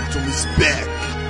Phantom is back.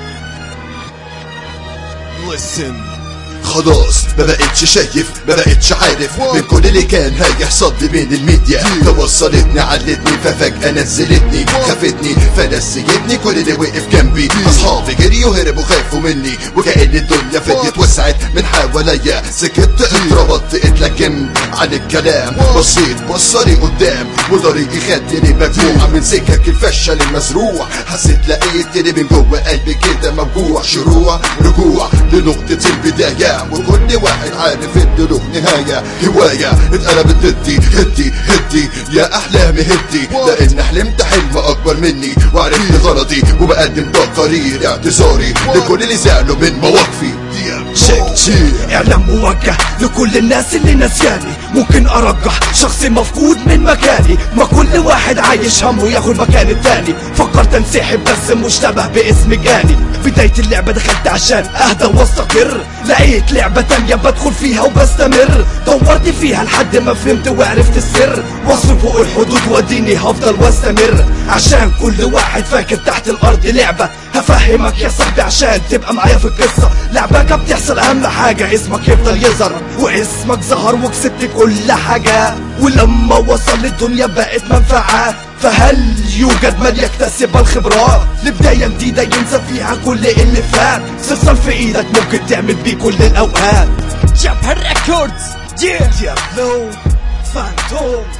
Listen. خلاص ما بقتش شايف ما بقتش عارف من كل اللي كان هيحصل لي بين الميديا. توصلتني علتني ففجأة نزلتني خافتني فنسيتني كل اللي وقف جنبي. اصحابي جريوا هربوا خافوا مني وكأن الدنيا فضيت وسعت من حواليا. سكت اتربطت اتلكمت عن الكلام بصيت بصري قدام وطريقي خدني مجموعة من سكك الفشل المزروع. حسيت لقيتني من جوه قلبي كده موجوع شروع رجوع لنقطة البداية وكل واحد عارف ان له نهاية. هواية اتقلبت ضدي هدي يا احلامي هدي لان حلمت حلم اكبر مني وعرفت غلطي وبقدم تقارير اعتذاري لكل اللي زعلوا من مواقفي. اعلام موجه لكل الناس اللي نسياني. ممكن ارجح شخصي مفقود من مكاني. ما كل واحد عايش همه ياخد مكان التاني. فكرت انسحب بس مشتبه باسم جاني. بداية اللعبة دخلت عشان اهدى واستقر. لقيت لعبة تانية بدخل فيها وبستمر. دورت فيها لحد ما فهمت وعرفت السر. وصل فوق الحدود وديني هفضل واستمر. عشان كل واحد فاكر تحت الارض لعبة. هفهمك يا صاحبي عشان تبقى معايا في القصة. لعبة بتحصل اهم حاجة اسمك يفضل يظهر. واسمك ظهر وكسبت كل حاجة. ولما وصل الدنيا بقت منفعة. فهل يوجد من يكتسب الخبرات لبداية جديدة ينسى فيها كل اللي فات؟ صلصال في ايدك ممكن تعمل بيه كل الاوقات. جبهة ريكوردز ديابلو فانتوم.